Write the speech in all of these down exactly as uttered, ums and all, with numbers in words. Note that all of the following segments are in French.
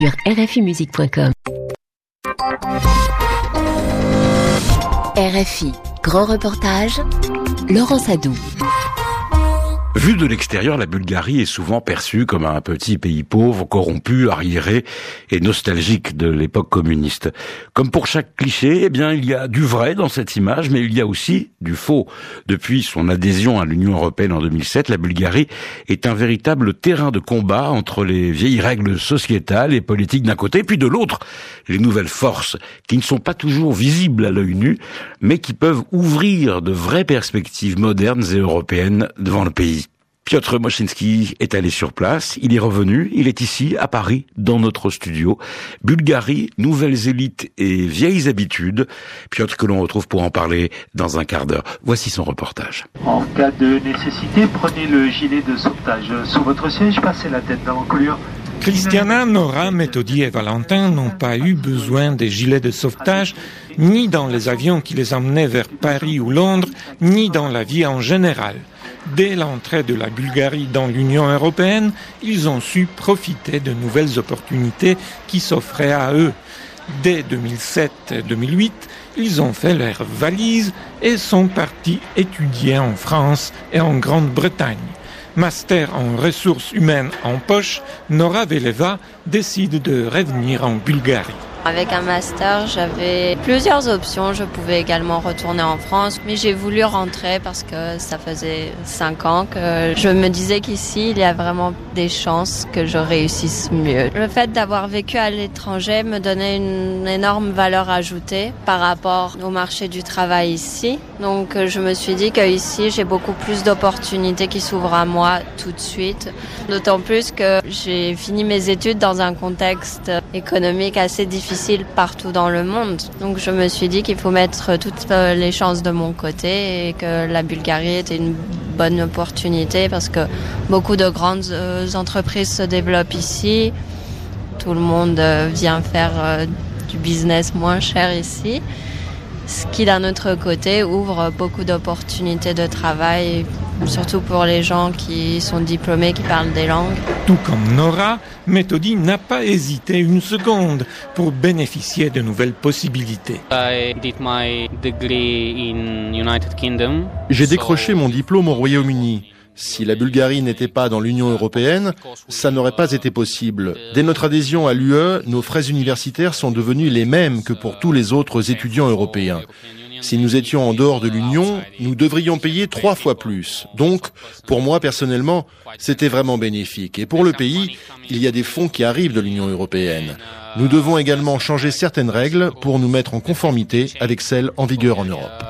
sur r f i musique point com. R F I, grand reportage, Laurent Sadou. Vu de l'extérieur, la Bulgarie est souvent perçue comme un petit pays pauvre, corrompu, arriéré et nostalgique de l'époque communiste. Comme pour chaque cliché, eh bien, il y a du vrai dans cette image, mais il y a aussi du faux. Depuis son adhésion à l'Union européenne en deux mille sept, la Bulgarie est un véritable terrain de combat entre les vieilles règles sociétales et politiques d'un côté, puis de l'autre, les nouvelles forces qui ne sont pas toujours visibles à l'œil nu, mais qui peuvent ouvrir de vraies perspectives modernes et européennes devant le pays. Piotr Moszyński est allé sur place, il est revenu, il est ici, à Paris, dans notre studio. Bulgarie, nouvelles élites et vieilles habitudes. Piotr que l'on retrouve pour en parler dans un quart d'heure. Voici son reportage. En cas de nécessité, prenez le gilet de sauvetage. Sous votre siège, passez la tête dans l'encolure. Christiana, Nora, Méthodi et Valentin n'ont pas eu besoin des gilets de sauvetage, ni dans les avions qui les emmenaient vers Paris ou Londres, ni dans la vie en général. Dès l'entrée de la Bulgarie dans l'Union européenne, ils ont su profiter de nouvelles opportunités qui s'offraient à eux. Dès deux mille sept et deux mille huit, ils ont fait leurs valises et sont partis étudier en France et en Grande-Bretagne. Master en ressources humaines en poche, Nora Veleva décide de revenir en Bulgarie. Avec un master, j'avais plusieurs options. Je pouvais également retourner en France, mais j'ai voulu rentrer parce que ça faisait cinq ans que je me disais qu'ici, il y a vraiment des chances que je réussisse mieux. Le fait d'avoir vécu à l'étranger me donnait une énorme valeur ajoutée par rapport au marché du travail ici. Donc je me suis dit qu'ici, j'ai beaucoup plus d'opportunités qui s'ouvrent à moi tout de suite. D'autant plus que j'ai fini mes études dans un contexte économique assez difficile partout dans le monde. Donc je me suis dit qu'il faut mettre toutes les chances de mon côté et que la Bulgarie était une bonne opportunité parce que beaucoup de grandes entreprises se développent ici. Tout le monde vient faire du business moins cher ici. Ce qui, d'un autre côté, ouvre beaucoup d'opportunités de travail, surtout pour les gens qui sont diplômés, qui parlent des langues. Tout comme Nora, Méthodi n'a pas hésité une seconde pour bénéficier de nouvelles possibilités. J'ai décroché mon diplôme au Royaume-Uni. Si la Bulgarie n'était pas dans l'Union européenne, ça n'aurait pas été possible. Dès notre adhésion à l'U E, nos frais universitaires sont devenus les mêmes que pour tous les autres étudiants européens. Si nous étions en dehors de l'Union, nous devrions payer trois fois plus. Donc, pour moi personnellement, c'était vraiment bénéfique. Et pour le pays, il y a des fonds qui arrivent de l'Union européenne. Nous devons également changer certaines règles pour nous mettre en conformité avec celles en vigueur en Europe.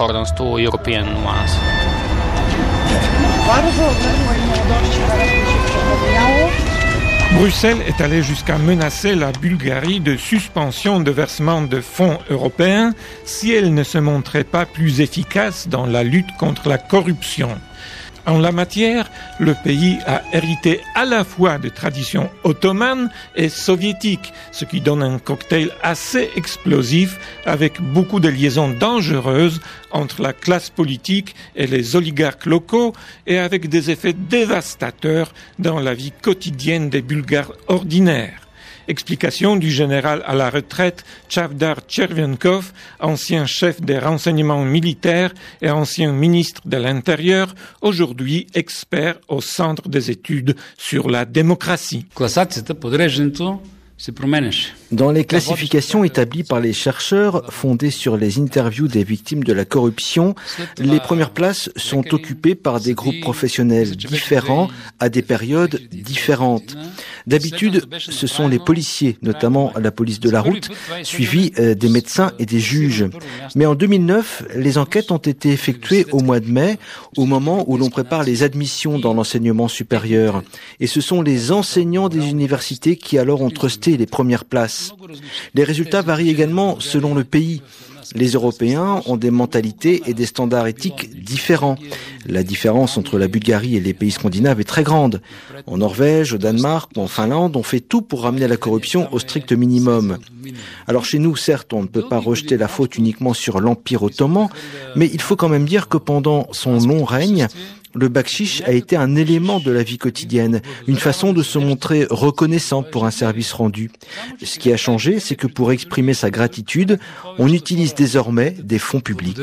Bruxelles est allée jusqu'à menacer la Bulgarie de suspension de versement de fonds européens si elle ne se montrait pas plus efficace dans la lutte contre la corruption. En la matière, le pays a hérité à la fois de traditions ottomanes et soviétiques, ce qui donne un cocktail assez explosif avec beaucoup de liaisons dangereuses entre la classe politique et les oligarques locaux et avec des effets dévastateurs dans la vie quotidienne des Bulgares ordinaires. Explication du général à la retraite Chavdar Chervenkov, ancien chef des renseignements militaires et ancien ministre de l'Intérieur, aujourd'hui expert au Centre des études sur la démocratie. Dans les classifications établies par les chercheurs, fondées sur les interviews des victimes de la corruption, les premières places sont occupées par des groupes professionnels différents à des périodes différentes. D'habitude, ce sont les policiers, notamment la police de la route, suivis des médecins et des juges. Mais en deux mille neuf, les enquêtes ont été effectuées au mois de mai, au moment où l'on prépare les admissions dans l'enseignement supérieur. Et ce sont les enseignants des universités qui alors ont trusté les premières places. Les résultats varient également selon le pays. Les Européens ont des mentalités et des standards éthiques différents. La différence entre la Bulgarie et les pays scandinaves est très grande. En Norvège, au Danemark ou en Finlande, on fait tout pour ramener la corruption au strict minimum. Alors chez nous, certes, on ne peut pas rejeter la faute uniquement sur l'Empire ottoman, mais il faut quand même dire que pendant son long règne, Le bakshish a été un élément de la vie quotidienne, une façon de se montrer reconnaissant pour un service rendu. Ce qui a changé, c'est que pour exprimer sa gratitude, on utilise désormais des fonds publics.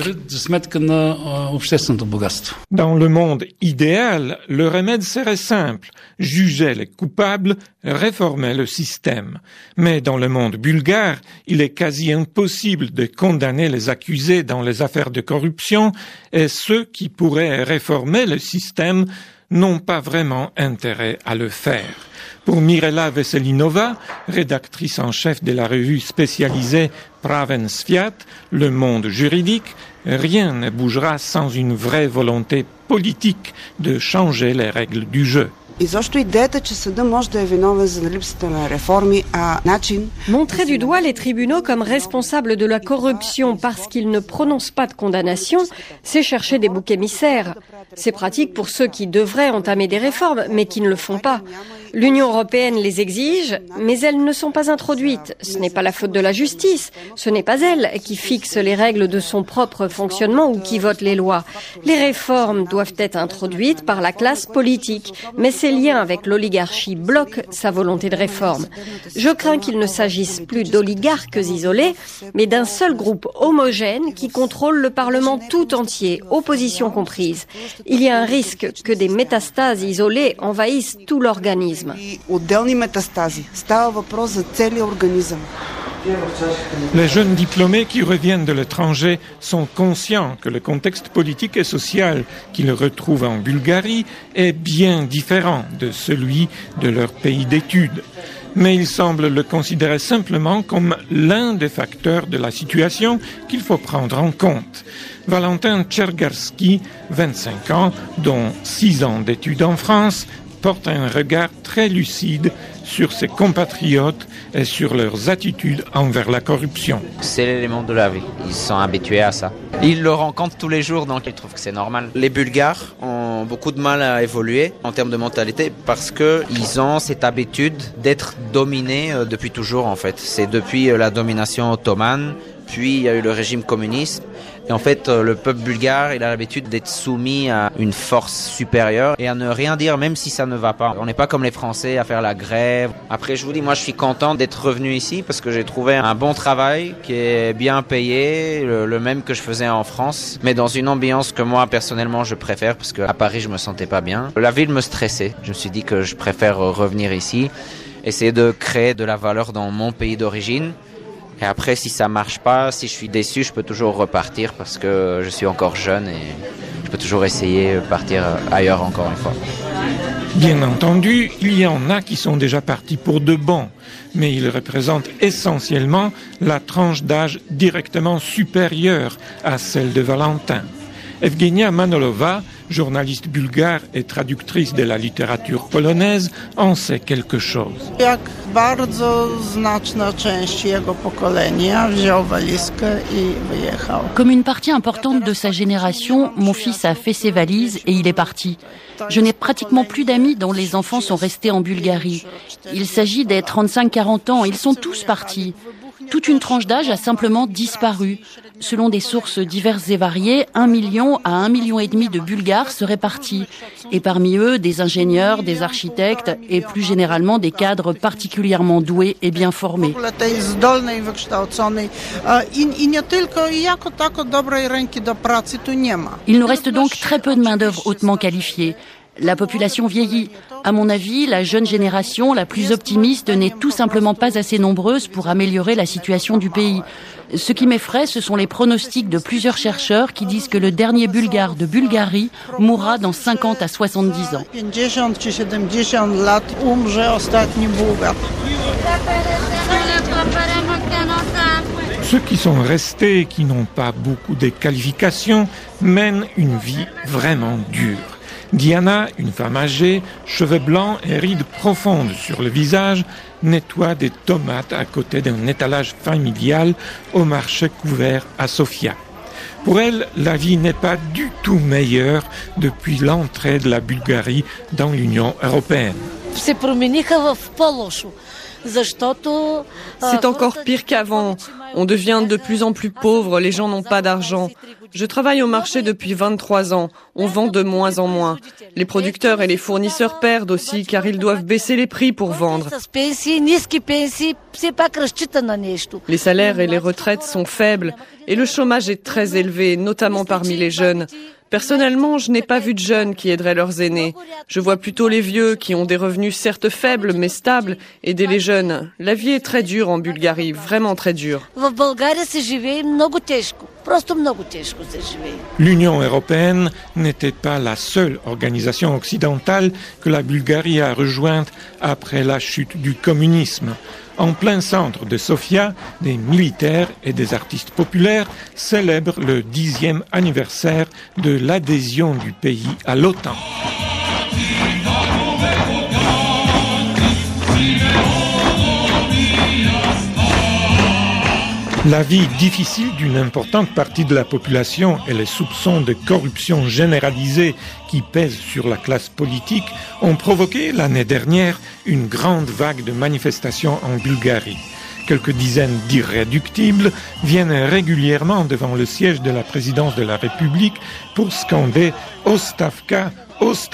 Dans le monde idéal, le remède serait simple. Juger les coupables, réformer le système. Mais dans le monde bulgare, il est quasi impossible de condamner les accusés dans les affaires de corruption et ceux qui pourraient réformer le système n'ont pas vraiment intérêt à le faire. Pour Mirela Veselinova, rédactrice en chef de la revue spécialisée Praven Sviat, le monde juridique, rien ne bougera sans une vraie volonté politique de changer les règles du jeu. Montrer du doigt les tribunaux comme responsables de la corruption parce qu'ils ne prononcent pas de condamnation, c'est chercher des boucs émissaires. C'est pratique pour ceux qui devraient entamer des réformes, mais qui ne le font pas. L'Union européenne les exige, mais elles ne sont pas introduites. Ce n'est pas la faute de la justice. Ce n'est pas elle qui fixe les règles de son propre fonctionnement ou qui vote les lois. Les réformes doivent être introduites par la classe politique, mais ses liens avec l'oligarchie bloquent sa volonté de réforme. Je crains qu'il ne s'agisse plus d'oligarques isolés, mais d'un seul groupe homogène qui contrôle le Parlement tout entier, opposition comprise. Il y a un risque que des métastases isolées envahissent tout l'organisme. Les jeunes diplômés qui reviennent de l'étranger sont conscients que le contexte politique et social qu'ils retrouvent en Bulgarie est bien différent de celui de leur pays d'études. Mais ils semblent le considérer simplement comme l'un des facteurs de la situation qu'il faut prendre en compte. Valentin Tchergarski, vingt-cinq ans, dont six ans d'études en France, porte un regard très lucide sur ses compatriotes et sur leurs attitudes envers la corruption. C'est l'élément de la vie. Ils sont habitués à ça. Ils le rencontrent tous les jours, donc ils trouvent que c'est normal. Les Bulgares ont beaucoup de mal à évoluer en termes de mentalité parce qu'ils ont cette habitude d'être dominés depuis toujours, en fait. C'est depuis la domination ottomane, puis il y a eu le régime communiste. Et en fait, le peuple bulgare, il a l'habitude d'être soumis à une force supérieure et à ne rien dire même si ça ne va pas. On n'est pas comme les Français à faire la grève. Après, je vous dis, moi, je suis content d'être revenu ici parce que j'ai trouvé un bon travail qui est bien payé, le, le même que je faisais en France, mais dans une ambiance que moi, personnellement, je préfère parce qu'à Paris, je me sentais pas bien. La ville me stressait. Je me suis dit que je préfère revenir ici, essayer de créer de la valeur dans mon pays d'origine. Et après, si ça marche pas, si je suis déçu, je peux toujours repartir parce que je suis encore jeune et je peux toujours essayer de partir ailleurs encore une fois. Bien entendu, il y en a qui sont déjà partis pour de bon, mais ils représentent essentiellement la tranche d'âge directement supérieure à celle de Valentin. Evgenia Manolova, journaliste bulgare et traductrice de la littérature polonaise, en sait quelque chose. Comme une partie importante de sa génération, mon fils a fait ses valises et il est parti. Je n'ai pratiquement plus d'amis dont les enfants sont restés en Bulgarie. Il s'agit des trente-cinq à quarante ans, ils sont tous partis. Toute une tranche d'âge a simplement disparu. Selon des sources diverses et variées, un million à un million et demi de Bulgares seraient partis. Et parmi eux, des ingénieurs, des architectes et plus généralement des cadres particulièrement doués et bien formés. Il nous reste donc très peu de main-d'œuvre hautement qualifiée. La population vieillit. À mon avis, la jeune génération, la plus optimiste, n'est tout simplement pas assez nombreuse pour améliorer la situation du pays. Ce qui m'effraie, ce sont les pronostics de plusieurs chercheurs qui disent que le dernier Bulgare de Bulgarie mourra dans cinquante à soixante-dix ans. Ceux qui sont restés et qui n'ont pas beaucoup de qualifications mènent une vie vraiment dure. Diana, une femme âgée, cheveux blancs et rides profondes sur le visage, nettoie des tomates à côté d'un étalage familial au marché couvert à Sofia. Pour elle, la vie n'est pas du tout meilleure depuis l'entrée de la Bulgarie dans l'Union européenne. C'est encore pire qu'avant. On devient de plus en plus pauvre, les gens n'ont pas d'argent. Je travaille au marché depuis vingt-trois ans. On vend de moins en moins. Les producteurs et les fournisseurs perdent aussi car ils doivent baisser les prix pour vendre. Les salaires et les retraites sont faibles et le chômage est très élevé, notamment parmi les jeunes. Personnellement, je n'ai pas vu de jeunes qui aideraient leurs aînés. Je vois plutôt les vieux qui ont des revenus certes faibles mais stables aider les jeunes. La vie est très dure en Bulgarie, vraiment très dure. L'Union européenne n'était pas la seule organisation occidentale que la Bulgarie a rejointe après la chute du communisme. En plein centre de Sofia, des militaires et des artistes populaires célèbrent le dixième anniversaire de l'adhésion du pays à l'OTAN. La vie difficile d'une importante partie de la population et les soupçons de corruption généralisée qui pèsent sur la classe politique ont provoqué l'année dernière une grande vague de manifestations en Bulgarie. Quelques dizaines d'irréductibles viennent régulièrement devant le siège de la présidence de la République pour scander « Ostavka, Ostavka »,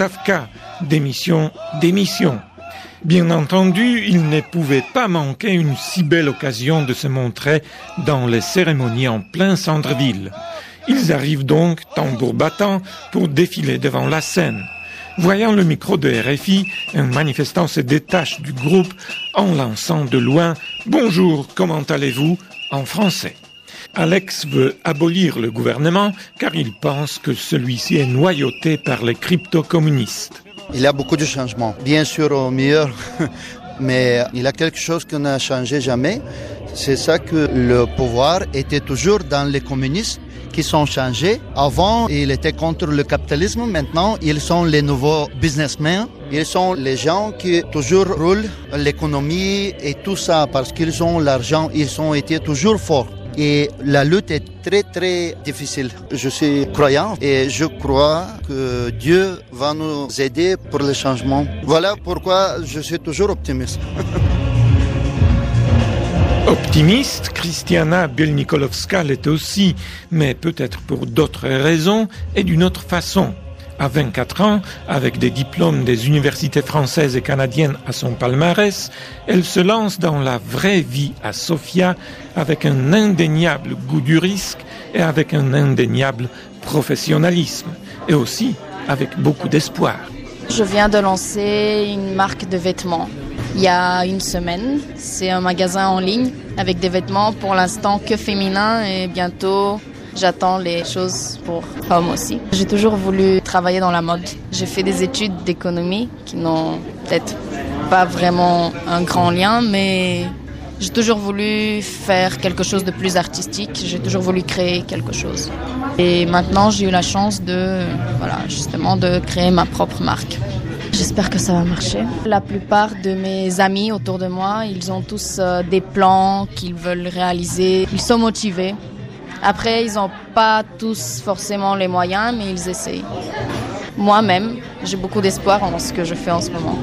démission, démission. Bien entendu, il ne pouvait pas manquer une si belle occasion de se montrer dans les cérémonies en plein centre-ville. Ils arrivent donc, tambour battant, pour défiler devant la scène. Voyant le micro de R F I, un manifestant se détache du groupe en lançant de loin « Bonjour, comment allez-vous ?» en français. Alex veut abolir le gouvernement car il pense que celui-ci est noyauté par les crypto-communistes. Il y a beaucoup de changements, bien sûr au meilleur, mais il y a quelque chose qui n'a changé jamais. C'est ça que le pouvoir était toujours dans les communistes qui sont changés. Avant, il était contre le capitalisme. Maintenant, ils sont les nouveaux businessmen. Ils sont les gens qui toujours roulent l'économie et tout ça parce qu'ils ont l'argent. Ils ont été toujours forts. Et la lutte est très très difficile. Je suis croyant et je crois que Dieu va nous aider pour le changement. Voilà pourquoi je suis toujours optimiste. Optimiste, Christiana Bielnikolovska l'est aussi, mais peut-être pour d'autres raisons et d'une autre façon. À vingt-quatre ans, avec des diplômes des universités françaises et canadiennes à son palmarès, elle se lance dans la vraie vie à Sofia avec un indéniable goût du risque et avec un indéniable professionnalisme, et aussi avec beaucoup d'espoir. Je viens de lancer une marque de vêtements il y a une semaine. C'est un magasin en ligne avec des vêtements pour l'instant que féminins et bientôt j'attends les choses pour hommes aussi. J'ai toujours voulu travailler dans la mode. J'ai fait des études d'économie qui n'ont peut-être pas vraiment un grand lien, mais j'ai toujours voulu faire quelque chose de plus artistique. J'ai toujours voulu créer quelque chose. Et maintenant, j'ai eu la chance de, voilà, justement, de créer ma propre marque. J'espère que ça va marcher. La plupart de mes amis autour de moi, ils ont tous euh, des plans qu'ils veulent réaliser. Ils sont motivés. Après, ils n'ont pas tous forcément les moyens, mais ils essayent. Moi-même, j'ai beaucoup d'espoir en ce que je fais en ce moment.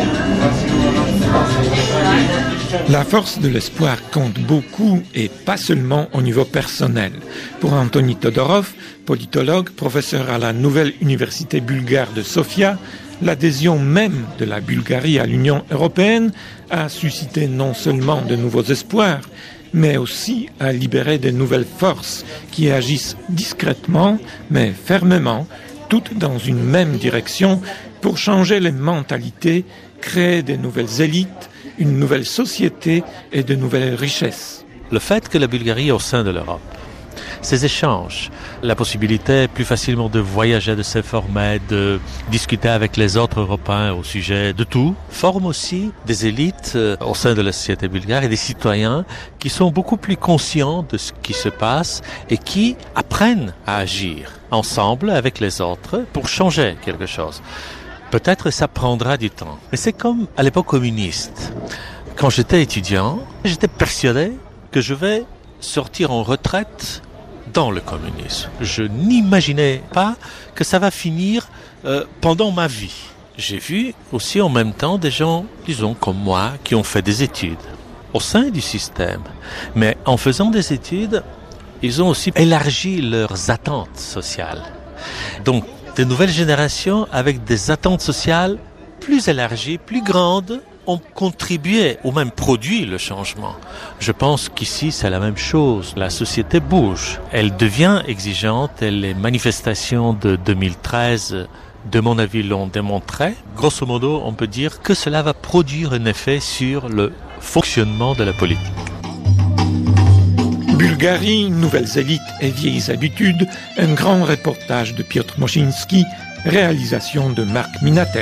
La force de l'espoir compte beaucoup et pas seulement au niveau personnel. Pour Anthony Todorov, politologue, professeur à la nouvelle université bulgare de Sofia, l'adhésion même de la Bulgarie à l'Union européenne a suscité non seulement de nouveaux espoirs, mais aussi à libérer de nouvelles forces qui agissent discrètement, mais fermement, toutes dans une même direction pour changer les mentalités, créer de nouvelles élites, une nouvelle société et de nouvelles richesses. Le fait que la Bulgarie est au sein de l'Europe, ces échanges, la possibilité plus facilement de voyager, de s'informer, de discuter avec les autres Européens au sujet de tout, forment aussi des élites euh, au sein de la société bulgare et des citoyens qui sont beaucoup plus conscients de ce qui se passe et qui apprennent à agir ensemble avec les autres pour changer quelque chose. Peut-être ça prendra du temps. Mais c'est comme à l'époque communiste. Quand j'étais étudiant, j'étais persuadé que je vais sortir en retraite dans le communisme. Je n'imaginais pas que ça va finir euh, pendant ma vie. J'ai vu aussi en même temps des gens, disons comme moi, qui ont fait des études au sein du système. Mais en faisant des études, ils ont aussi élargi leurs attentes sociales. Donc, de nouvelles générations avec des attentes sociales plus élargies, plus grandes, ont contribué ou même produit le changement. Je pense qu'ici, c'est la même chose. La société bouge. Elle devient exigeante et les manifestations de deux mille treize, de mon avis, l'ont démontré. Grosso modo, on peut dire que cela va produire un effet sur le fonctionnement de la politique. Bulgarie, nouvelles élites et vieilles habitudes, un grand reportage de Piotr Moszyński, réalisation de Marc Minatel.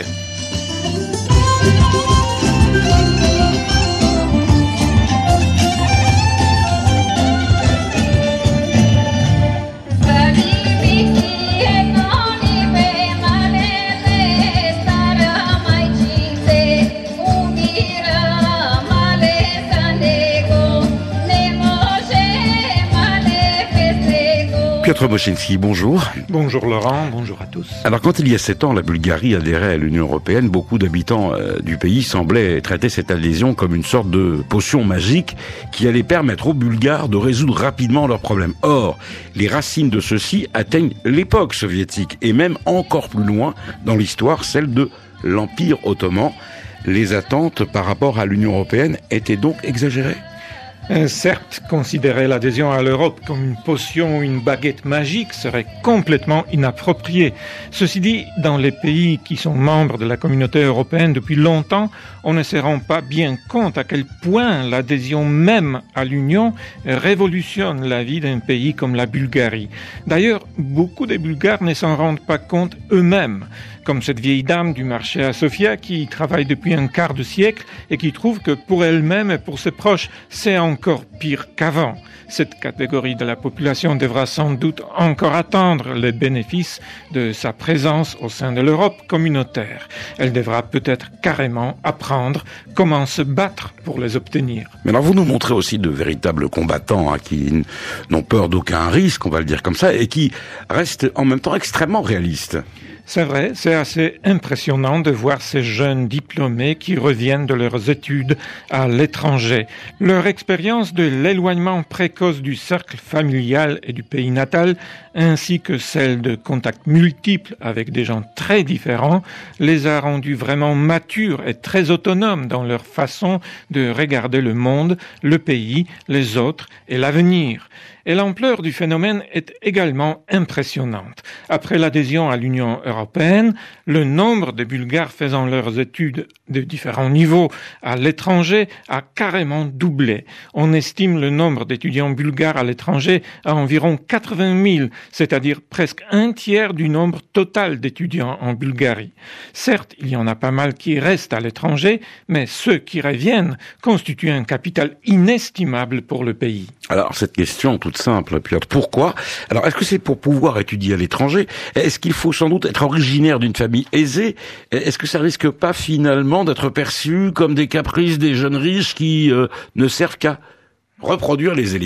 Piotr Moszyński, bonjour. Bonjour Laurent, bonjour à tous. Alors quand il y a sept ans, la Bulgarie adhérait à l'Union européenne, beaucoup d'habitants euh, du pays semblaient traiter cette adhésion comme une sorte de potion magique qui allait permettre aux Bulgares de résoudre rapidement leurs problèmes. Or, les racines de ceux-ci atteignent l'époque soviétique et même encore plus loin dans l'histoire, celle de l'Empire ottoman. Les attentes par rapport à l'Union européenne étaient donc exagérées ? Euh, certes, considérer l'adhésion à l'Europe comme une potion ou une baguette magique serait complètement inapproprié. Ceci dit, dans les pays qui sont membres de la communauté européenne depuis longtemps, on ne se rend pas bien compte à quel point l'adhésion même à l'Union révolutionne la vie d'un pays comme la Bulgarie. D'ailleurs, beaucoup de Bulgares ne s'en rendent pas compte eux-mêmes, comme cette vieille dame du marché à Sofia qui travaille depuis un quart de siècle et qui trouve que pour elle-même et pour ses proches, c'est encore pire qu'avant. Cette catégorie de la population devra sans doute encore attendre les bénéfices de sa présence au sein de l'Europe communautaire. Elle devra peut-être carrément apprendre comment se battre pour les obtenir. Mais alors vous nous montrez aussi de véritables combattants hein, qui n'ont peur d'aucun risque, on va le dire comme ça, et qui restent en même temps extrêmement réalistes. C'est vrai, c'est assez impressionnant de voir ces jeunes diplômés qui reviennent de leurs études à l'étranger. Leur expérience de l'éloignement précoce du cercle familial et du pays natal, ainsi que celle de contacts multiples avec des gens très différents, les a rendus vraiment matures et très autonomes dans leur façon de regarder le monde, le pays, les autres et l'avenir. Et l'ampleur du phénomène est également impressionnante. Après l'adhésion à l'Union européenne, le nombre de Bulgares faisant leurs études de différents niveaux à l'étranger a carrément doublé. On estime le nombre d'étudiants bulgares à l'étranger à environ quatre-vingt mille, c'est-à-dire presque un tiers du nombre total d'étudiants en Bulgarie. Certes, il y en a pas mal qui restent à l'étranger, mais ceux qui reviennent constituent un capital inestimable pour le pays. Alors cette question toute simple, Piotr, pourquoi ? Alors est-ce que c'est pour pouvoir étudier à l'étranger ? Est-ce qu'il faut sans doute être originaire d'une famille aisée ? Est-ce que ça risque pas finalement d'être perçu comme des caprices des jeunes riches qui euh, ne servent qu'à reproduire les élites ?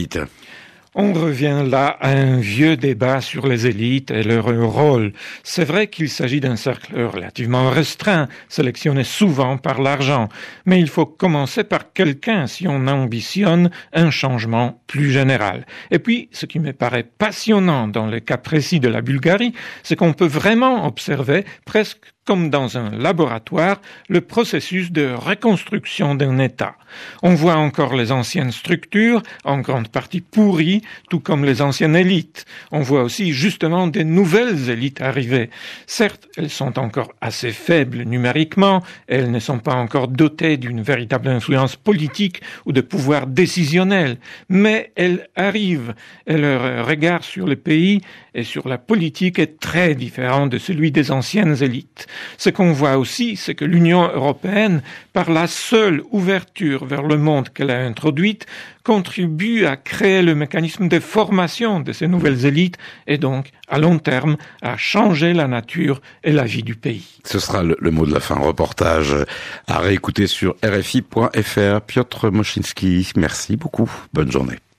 On revient là à un vieux débat sur les élites et leur rôle. C'est vrai qu'il s'agit d'un cercle relativement restreint, sélectionné souvent par l'argent. Mais il faut commencer par quelqu'un si on ambitionne un changement plus général. Et puis, ce qui me paraît passionnant dans le cas précis de la Bulgarie, c'est qu'on peut vraiment observer, presque comme dans un laboratoire, le processus de reconstruction d'un État. On voit encore les anciennes structures, en grande partie pourries, tout comme les anciennes élites. On voit aussi justement des nouvelles élites arriver. Certes, elles sont encore assez faibles numériquement, elles ne sont pas encore dotées d'une véritable influence politique ou de pouvoir décisionnel, mais elles arrivent et leur regard sur le pays et sur la politique est très différent de celui des anciennes élites. Ce qu'on voit aussi, c'est que l'Union européenne, par la seule ouverture vers le monde qu'elle a introduite, contribue à créer le mécanisme de formation de ces nouvelles élites et donc, à long terme, à changer la nature et la vie du pays. Ce sera le, le mot de la fin. Reportage à réécouter sur R F I point F R. Piotr Moszyński, merci beaucoup. Bonne journée.